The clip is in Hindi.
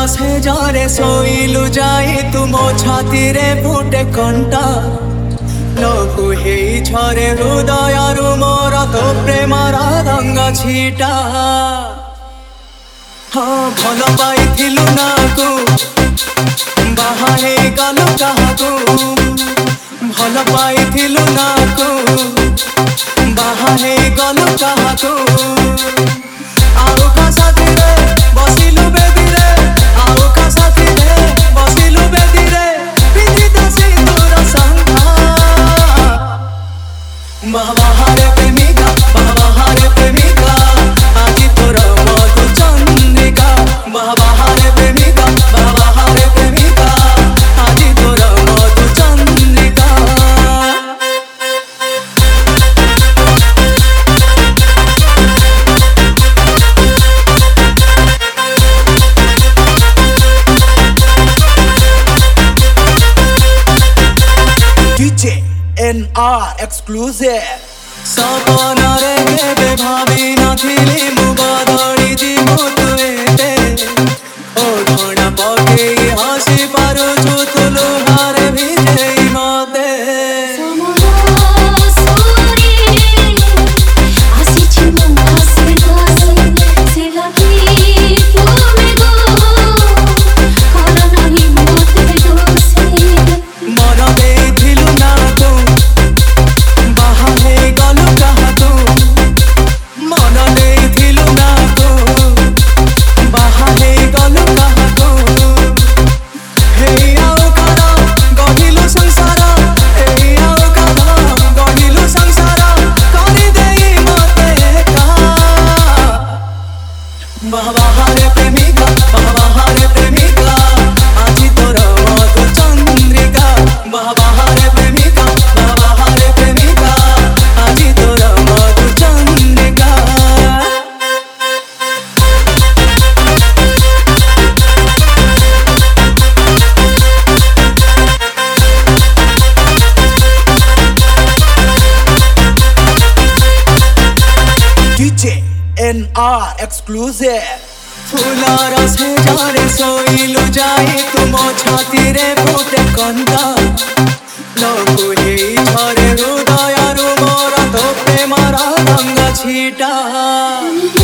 से जारे सोइलु जाई तुम छाती रे फुटे कंटा लघु हे छरे हृदय मोर तो प्रेमर रंग छिटा हाँ भल पाइथिलु ना को बाहा हे गलु काहाकु भल पाइथिलु ना को बाहा हे गलु काहाकु आउ का साथी रे बसिलु बेदी रे आउ का साथी रे बसिलु बेदी रे पिंधि दसी तोर संगा बाहारे प्रेमिका बाहारे प्रेमिका आजी तोर मधु चंद्रिका बाहारे प्रेमिका बाहारे प्रेमिका आजी तोर मधु चंद्रिका DJ NR exclusive सपन रे केबे भाबी नथिली मु बदली जीवु तु एते ओढ़ना पकेई हसी पारुछु तु लुहारे भिजेई मते बाहारे प्रेमिका बाहारे प्रेमिका आजी तोर मधु चंद्रिका बाहारे प्रेमिका बाहारे प्रेमिका आजी तोर मधु चंद्रिका DJ NR exclusive फूलार से जारे सोइलु जाई तुम छाती रे फुटे कंटा लघु हे छरे हृदय मोर तो प्रेमर रंग छिटा।